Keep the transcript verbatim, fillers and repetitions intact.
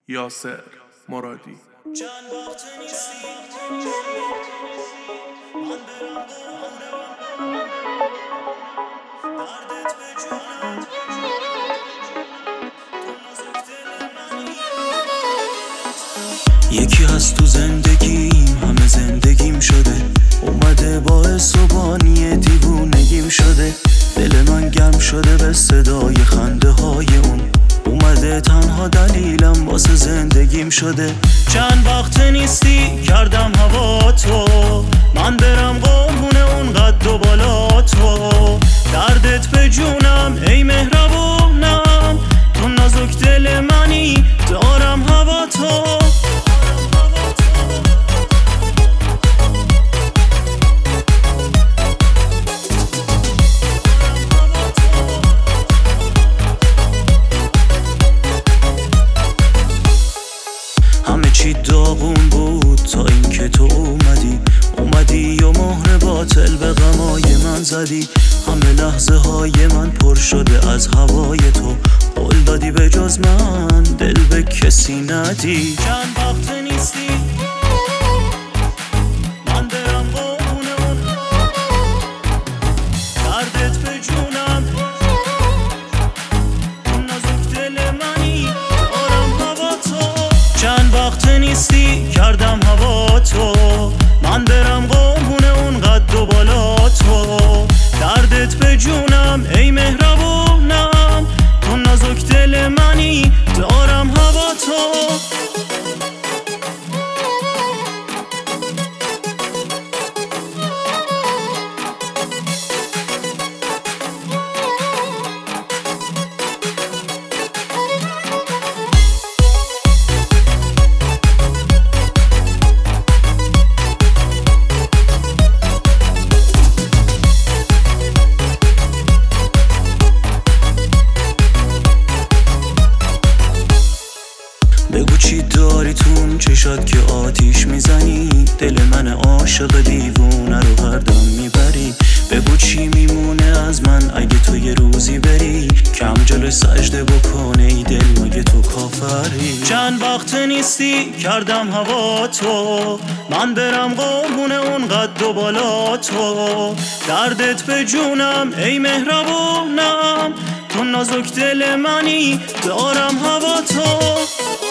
یاسر مرادی. چند وقت نیستی من برم دردت به جونم تو نازک دل منی. یکی هست تو زندگیم همه زندگیم شده، اومده باعث و بانی دیوونگیم شده. دل من گرم شده به صدای خنده های اون، اومده تنها دلیلم واسه زندگیم شده. چند وقت نیستی کردم هوا تو، من برم قربون اون قد و بالا تو. دردت به جونم ای مهربونم، تو نازک دل منی دارم هوا تو. همه چی داغون بود تا اینکه تو اومدی اومدی و مهر باطل به غمای من زدی. همه لحظه های من پر شده از هوای تو، قول دادی به جز من دل به کسی ندی. چند وقت نیستی من برم قربون اون دردت به جونم، اون نازک دل منی دارم هوا تو. چند وقت نیستی کردم هوا تو، من برم قربون اون قد و بالا تو. دردت به جونم ای مهربونم، تو نازک دل منی دارم هوا تو. بگو چی داری تون چشات که آتیش میزنی، دل من عاشق دیوونه رو هردم میبری. بگو چی میمونه از من اگه تو یه روزی بری، کم جلوی سجده بکنه ای دل مگه تو کافری. چند وقت نیستی کردم هوا تو، من برم قربون اون قد و بالا تو. دردت به جونم ای مهربونم، تو نازک دل منی دارم هوا تو.